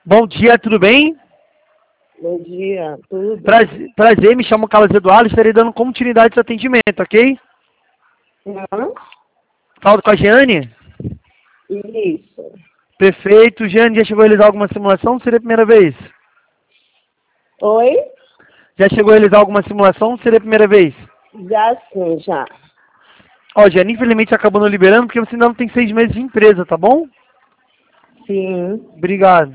Bom dia, tudo bem? Bom dia, tudo? Prazer, me chamo Carlos Eduardo, estarei dando continuidade ao atendimento, ok? Hã? Falo com a Jeane? Isso. Perfeito. Jeane, já chegou a realizar alguma simulação ou seria a primeira vez? Oi? Já chegou a realizar alguma simulação ou seria a primeira vez? Já sim, já. Ó, Jeane, infelizmente acabou não liberando porque você ainda não tem 6 meses de empresa, tá bom? Sim. Obrigado.